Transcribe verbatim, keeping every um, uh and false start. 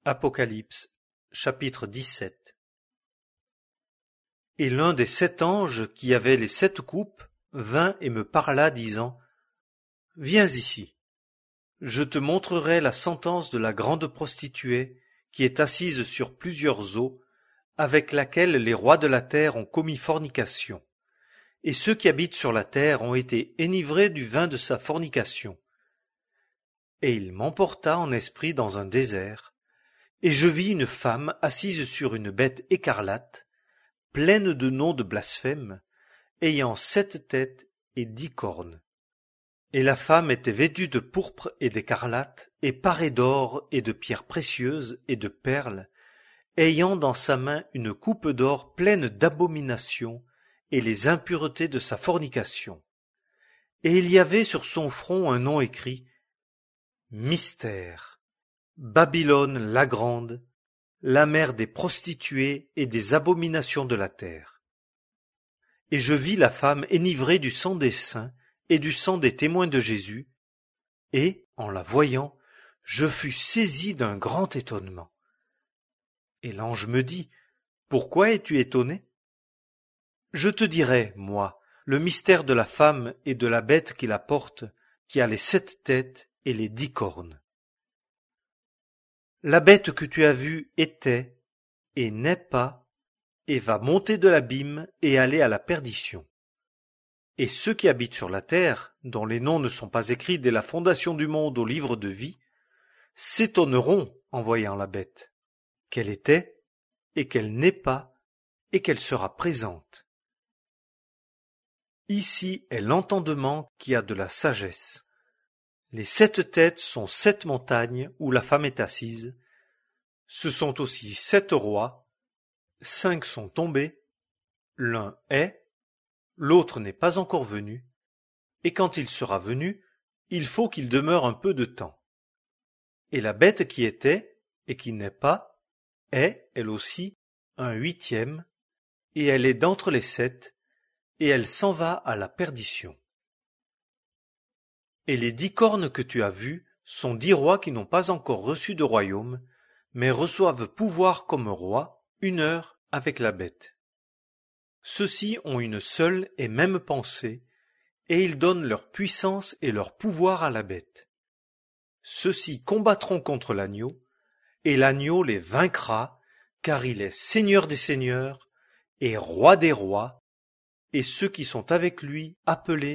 Apocalypse, chapitre dix-sept. Et l'un des sept anges qui avaient les sept coupes vint et me parla, disant : Viens ici, je te montrerai la sentence de la grande prostituée qui est assise sur plusieurs eaux, avec laquelle les rois de la terre ont commis fornication, et ceux qui habitent sur la terre ont été enivrés du vin de sa fornication. Et il m'emporta en esprit dans un désert, et je vis une femme assise sur une bête écarlate, pleine de noms de blasphème, ayant sept têtes et dix cornes. Et la femme était vêtue de pourpre et d'écarlate, et parée d'or et de pierres précieuses et de perles, ayant dans sa main une coupe d'or pleine d'abominations et les impuretés de sa fornication. Et il y avait sur son front un nom écrit : Mystère, Babylone la grande, la mère des prostituées et des abominations de la terre. Et je vis la femme enivrée du sang des saints et du sang des témoins de Jésus, et, en la voyant, je fus saisi d'un grand étonnement. Et l'ange me dit : Pourquoi es-tu étonné ? Je te dirai, moi, le mystère de la femme et de la bête qui la porte, qui a les sept têtes et les dix cornes. La bête que tu as vue était, et n'est pas, et va monter de l'abîme et aller à la perdition. Et ceux qui habitent sur la terre, dont les noms ne sont pas écrits dès la fondation du monde au livre de vie, s'étonneront en voyant la bête, qu'elle était, et qu'elle n'est pas, et qu'elle sera présente. Ici est l'entendement qui a de la sagesse. Les sept têtes sont sept montagnes où la femme est assise. Ce sont aussi sept rois. Cinq sont tombés. L'un est, l'autre n'est pas encore venu. Et quand il sera venu, il faut qu'il demeure un peu de temps. Et la bête qui était, et qui n'est pas, est, elle aussi, un huitième, et elle est d'entre les sept, et elle s'en va à la perdition. Et les dix cornes que tu as vues sont dix rois qui n'ont pas encore reçu de royaume, mais reçoivent pouvoir comme rois une heure avec la bête. Ceux-ci ont une seule et même pensée, et ils donnent leur puissance et leur pouvoir à la bête. Ceux-ci combattront contre l'agneau, et l'agneau les vaincra, car il est Seigneur des seigneurs et Roi des rois, et ceux qui sont avec lui appelés